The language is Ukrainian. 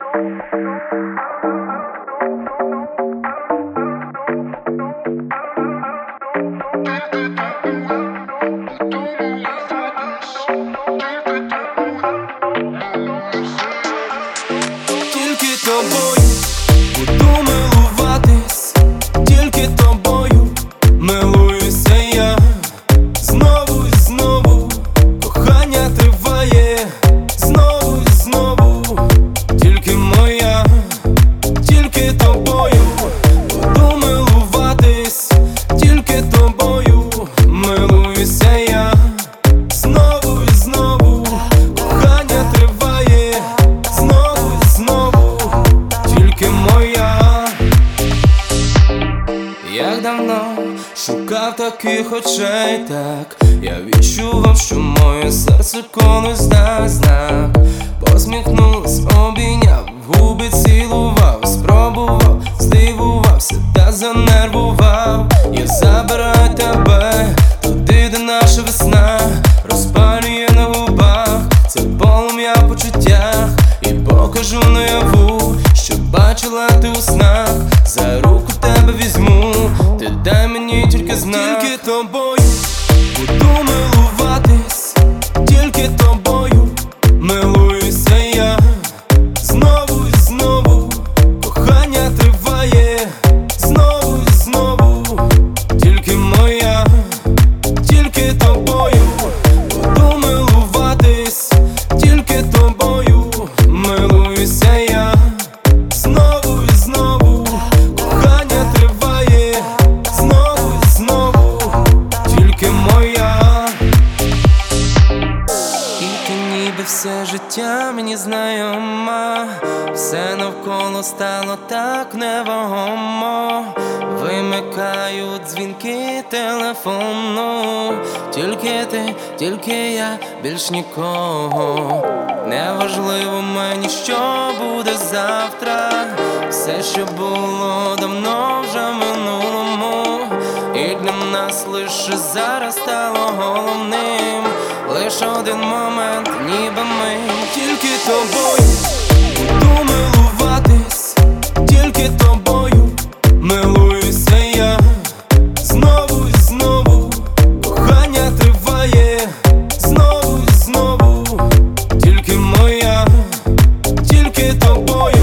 Тільки тобою буду милуватись, тільки тобою милуюся я. Знову і знову кохання триває, знову і знову, тільки моя, тільки тобою буду милуватись, тільки тобою милуюся я. Знову і знову кохання триває, знову і знову, тільки моя. Як давно шукав таких очей, так я відчував, що моє серце колись дасть знак. Посміхнулась, обійняв, в губи цілував, спробував, здивувався та занервував. Я забираю тебе туди, де наша весна розпалює на губах це полум'я в почуттях. І покажу наяву, що бачила ти у снах. За руку тебе візьму, ти дай мені тільки знак. Тільки тобою буду милуватись, тільки тобою милуюся я. Знову і знову кохання триває, знову і знову, тільки моя, тільки тобою буду милуватись, тільки тобою милуюся я. Знову і знову кохання триває, знову і знову, тільки моя. І ти ніби все життя мені знайома, все навколо стало так невагомо. Вимикають дзвінки телефону, тільки ти, тільки я, більш нікого. Неважливо мені, що буде завтра, все, що було давно вже в минулому. І для нас лише зараз стало головним лише один момент, ніби ми. Тільки тобою буду милуватись, тільки тобою милуюся я. Знову і знову кохання триває, знову і знову, тільки моя, тільки тобою